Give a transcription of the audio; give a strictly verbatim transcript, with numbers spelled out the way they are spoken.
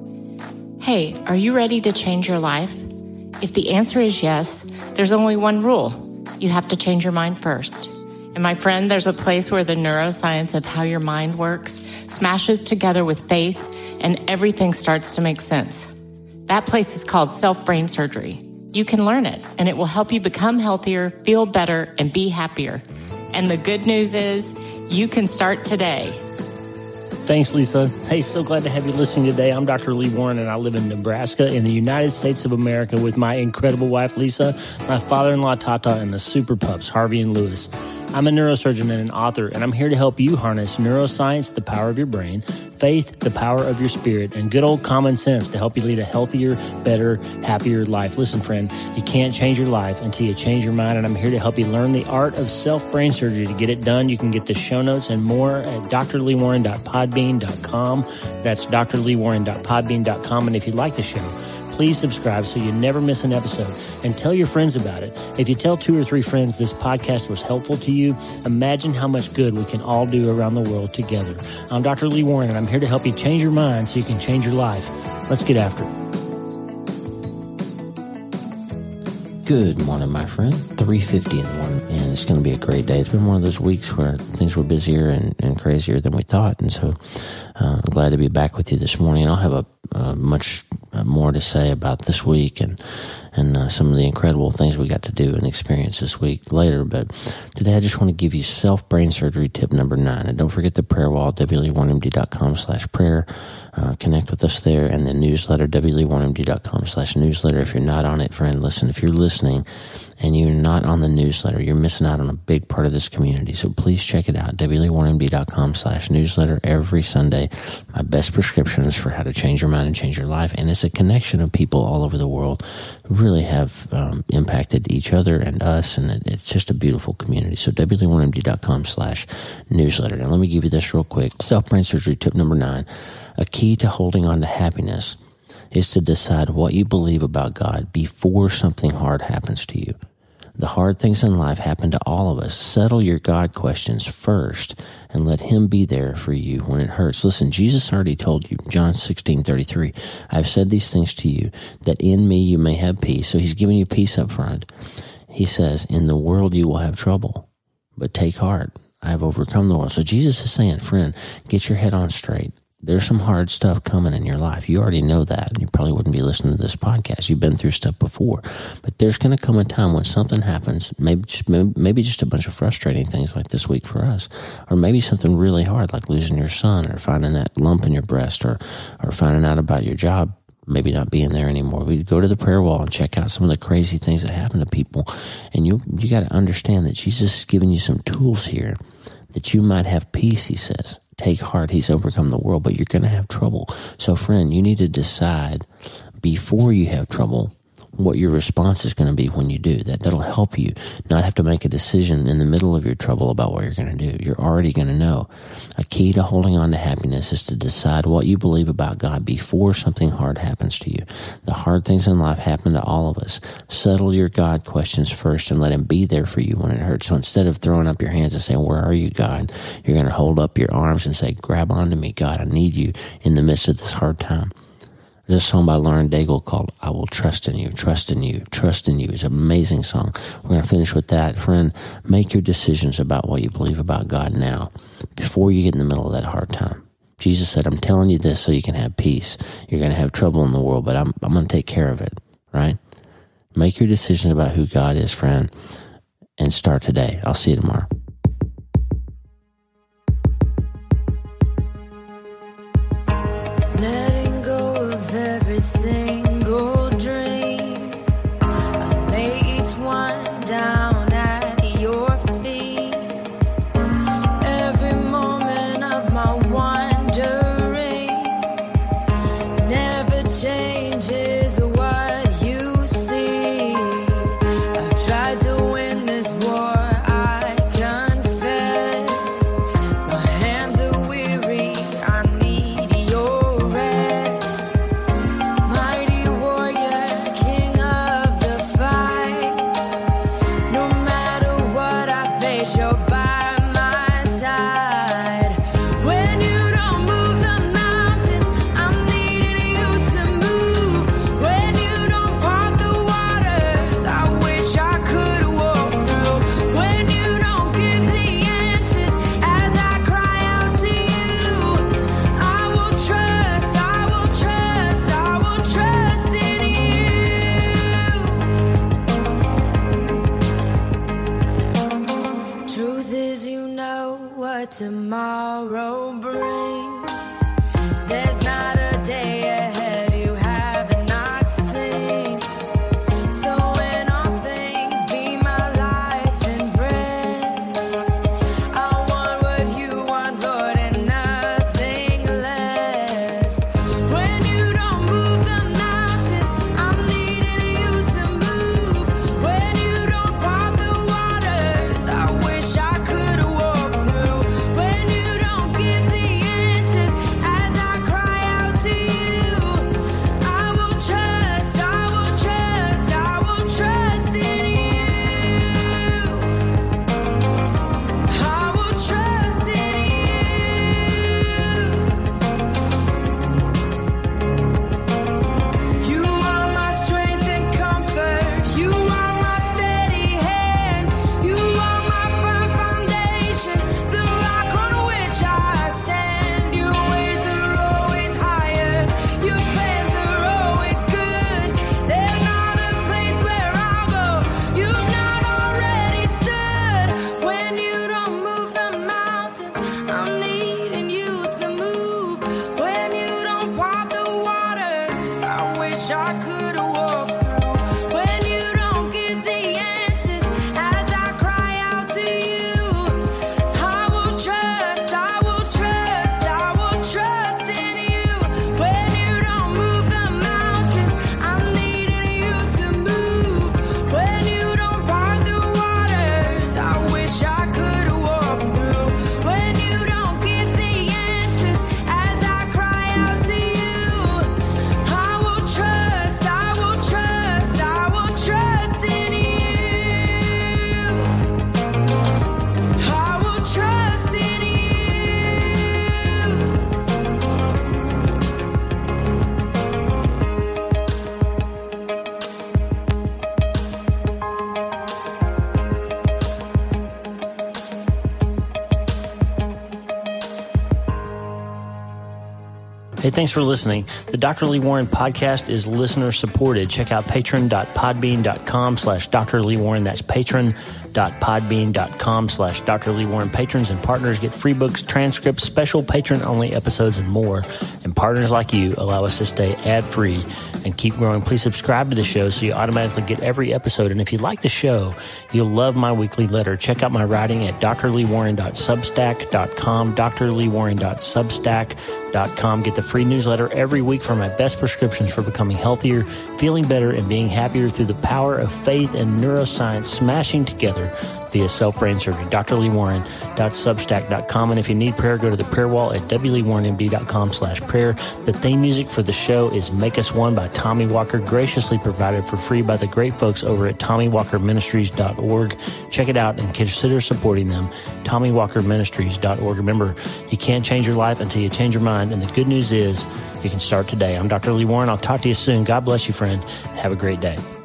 Hey, are you ready to change your life? If the answer is yes, there's only one rule. You have to change your mind first. And my friend, there's a place where the neuroscience of how your mind works smashes together with faith and everything starts to make sense. That place is called self-brain surgery. You can learn it, and it will help you become healthier, feel better, and be happier. And the good news is you can start today. Thanks, Lisa. Hey, so glad to have you listening today. I'm Doctor Lee Warren, and I live in Nebraska in the United States of America with my incredible wife, Lisa, my father-in-law, Tata, and the super pups, Harvey and Lewis. I'm a neurosurgeon and an author, and I'm here to help you harness neuroscience, the power of your brain, faith, the power of your spirit, and good old common sense to help you lead a healthier, better, happier life. Listen, friend, you can't change your life until you change your mind, and I'm here to help you learn the art of self-brain surgery. To get it done, you can get the show notes and more at d r lee warren dot podbean dot com. That's d r lee warren dot podbean dot com, and if you like the show, please subscribe so you never miss an episode, and tell your friends about it. If you tell two or three friends this podcast was helpful to you, imagine how much good we can all do around the world together. I'm Doctor Lee Warren, and I'm here to help you change your mind so you can change your life. Let's get after it. Good morning, my friend. three fifty in the morning, and it's going to be a great day. It's been one of those weeks where things were busier and, and crazier than we thought, and so uh, I'm glad to be back with you this morning. I'll have a uh, much more to say about this week and and uh, some of the incredible things we got to do and experience this week later. But today I just want to give you self-brain surgery tip number nine. And don't forget the prayer wall, w lee warren m d dot com slash prayer. Uh, connect with us there, and the newsletter, w lee warren m d dot com slash newsletter. If you're not on it, friend, listen, if you're listening and you're not on the newsletter, you're missing out on a big part of this community. So please check it out, w lee warren m d dot com slash newsletter. Every Sunday, my best prescriptions for how to change your mind and change your life. And it's a connection of people all over the world who really have um, impacted each other and us, and it, it's just a beautiful community. So w lee warren m d dot com slash newsletter. Now let me give you this real quick. Self-brain surgery tip number nine. A key to holding on to happiness is to decide what you believe about God before something hard happens to you. The hard things in life happen to all of us. Settle your God questions first and let Him be there for you when it hurts. Listen, Jesus already told you, John sixteen thirty-three, I've said these things to you, that in me you may have peace. So He's giving you peace up front. He says, in the world you will have trouble, but take heart. I have overcome the world. So Jesus is saying, friend, get your head on straight. There's some hard stuff coming in your life. You already know that, and you probably wouldn't be listening to this podcast. You've been through stuff before. But there's going to come a time when something happens, maybe just, maybe just a bunch of frustrating things like this week for us, or maybe something really hard like losing your son, or finding that lump in your breast, or, or finding out about your job maybe not being there anymore. We go to the prayer wall and check out some of the crazy things that happen to people, and you you got to understand that Jesus is giving you some tools here that you might have peace, He says. Take heart, He's overcome the world, but you're going to have trouble. So, friend, you need to decide before you have trouble what your response is going to be when you do that. That'll help you not have to make a decision in the middle of your trouble about what you're going to do. You're already going to know. A key to holding on to happiness is to decide what you believe about God before something hard happens to you. The hard things in life happen to all of us. Settle your God questions first and let Him be there for you when it hurts. So instead of throwing up your hands and saying, where are you, God? You're going to hold up your arms and say, grab onto me, God. I need you in the midst of this hard time. There's a song by Lauren Daigle called I Will Trust in You, Trust in You, Trust in You. It's an amazing song. We're going to finish with that. Friend, make your decisions about what you believe about God now before you get in the middle of that hard time. Jesus said, I'm telling you this so you can have peace. You're going to have trouble in the world, but I'm, I'm going to take care of it, right? Make your decisions about who God is, friend, and start today. I'll see you tomorrow. Every single dream, I lay each one down at your feet. Every moment of my wandering never changes what you see. I've tried to win this war, I confess. My hands are weary, I need your rest. Mighty wish I could have walked through. When you don't get the answers as I cry out to you, I will trust, I will trust, I will trust in you. When you don't move the mountains, I'm needing you to move. When you don't part the waters, I wish I could have walked through. When you don't give the answers as I cry out to you, I will trust, I will trust, I will trust in you. I will trust in you. Hey, thanks for listening. The Doctor Lee Warren podcast is listener supported. Check out patron.podbean.com slash Dr. Lee Warren. That's patron.podbean.com slash Dr. Lee Warren. Patrons and partners get free books, transcripts, special patron-only episodes, and more. And partners like you allow us to stay ad-free and keep growing. Please subscribe to the show so you automatically get every episode. And if you like the show, you'll love my weekly letter. Check out my writing at d r lee warren dot substack dot com, d r lee warren dot substack dot com. Get the free newsletter every week for my best prescriptions for becoming healthier, feeling better, and being happier through the power of faith and neuroscience smashing together via self-brain surgery. d r lee warren dot substack dot com. And if you need prayer, go to the prayer wall at w lee warren m d dot com slash prayer. The theme music for the show is Make Us One by Tommy Walker, graciously provided for free by the great folks over at tommy walker ministries dot org. Check it out and consider supporting them. tommy walker ministries dot org. Remember, you can't change your life until you change your mind, and the good news is you can start today. I'm Doctor Lee Warren. I'll talk to you soon. God bless you, friend. Have a great day.